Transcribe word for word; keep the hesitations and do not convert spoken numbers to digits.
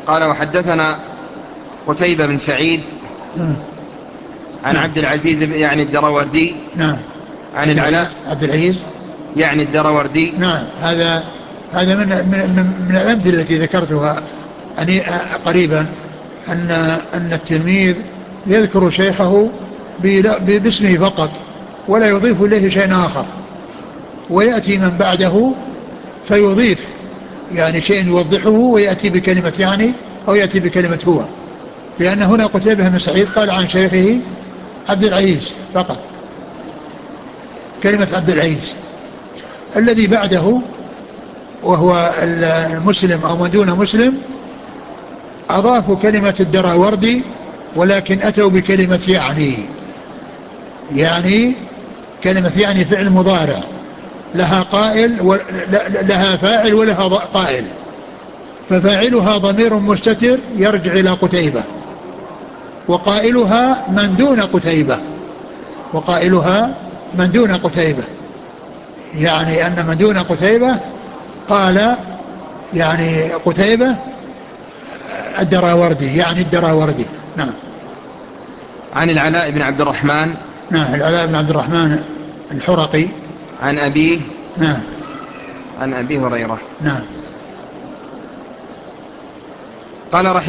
قال وحدثنا قتيبة بن سعيد عن نعم. عبد العزيز يعني الدروردي نعم. عن العلاء عبد العزيز يعني الدروردي. نعم. هذا هذا من من من الأمثلة التي ذكرتها أني قريبا أن أن التلميذ يذكر شيخه باسمه فقط ولا يضيف إليه شيء آخر، ويأتي من بعده فيضيف يعني شيء يوضحه ويأتي بكلمة يعني أو يأتي بكلمة هو، لأن هنا قتيبة بن سعيد قال عن شيخه عبد العزيز فقط كلمة عبد العزيز. الذي بعده وهو المسلم أو من دون مسلم أضافوا كلمة الدراوردي، ولكن أتوا بكلمة يعني يعني كلمة يعني فعل مضارع لها قائل لها فاعل ولها قائل، ففاعلها ضمير مستتر يرجع إلى قتيبة، وقائلها من دون قتيبة وقائلها من دون قتيبة يعني أن من دون قتيبة قال يعني قتيبة الدراوردي يعني الدراوردي. نعم. عن العلاء بن عبد الرحمن. نعم. العلاء بن عبد الرحمن الحرقي. عن أبيه. نعم. عن أبي هريرة. نعم. قال رحمه